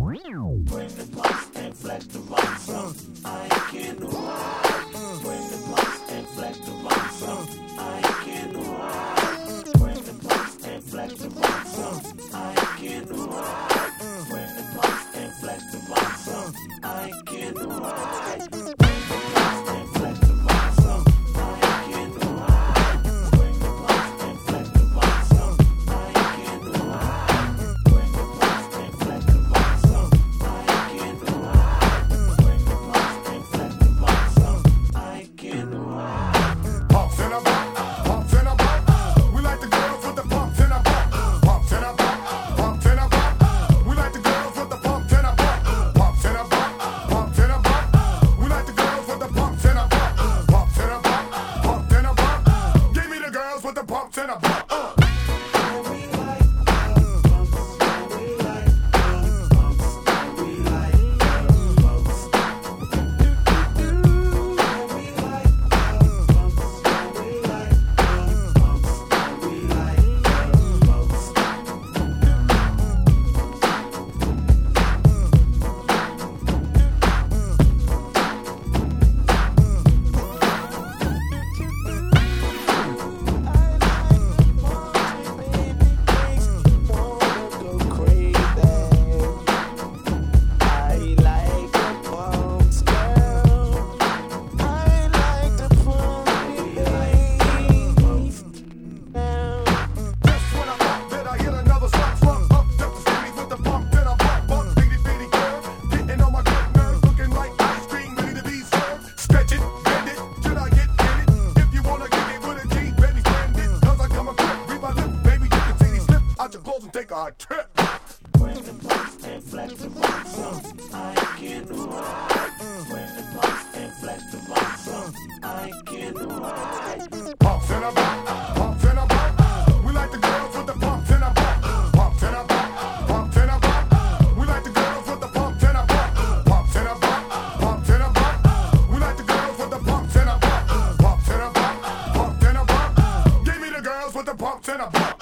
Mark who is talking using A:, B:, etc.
A: Bring the pumps and flex the rocks up. I ain't kidding around. Bring the pumps and flex the rocks up. I ain't kidding around. Bring the pumps and flex the rocks up. I ain't kidding around. Bring the pumps and flex the rocks up. I ain't kidding around. Bring the pumps and flex the rocks up. I ain't kidding around. Bring the pumps and flex the rocks up. I ain't kidding around. Bring the pumps and flex the rocks up. I ain't kidding around. Bring the pumps and flex the rocks up. I ain't kidding around.
B: Pumps in a bump, pumps in a bump. We like the girls with the pumps in a bump. Pumps in a bump, pumps in a bump. We like the girls with the pumps in a bump. Pumps in a bump, pumps in a bump. We like the girls with the pumps in a bump. Pumps in a bump, pumps in a bump. Give me the girls with the pumps in a bump. Take our trip.
A: Bring the pumps and flex the rocks up. I ain't kidding around. Bring the pumps and flex the rocks up. I ain't kidding around.
B: Pumps in a bump, pumps in a bump. We like the girls with the pumps in a bump. Pumps in a bump, pumps in a bump. We like the girls with the pumps in a bump. Pumps in a bump, pumps in a bump. We like the girls with the pumps in a bump. Pumps in a bump, pumps in a bump. Give me the girls with the pumps in a bump.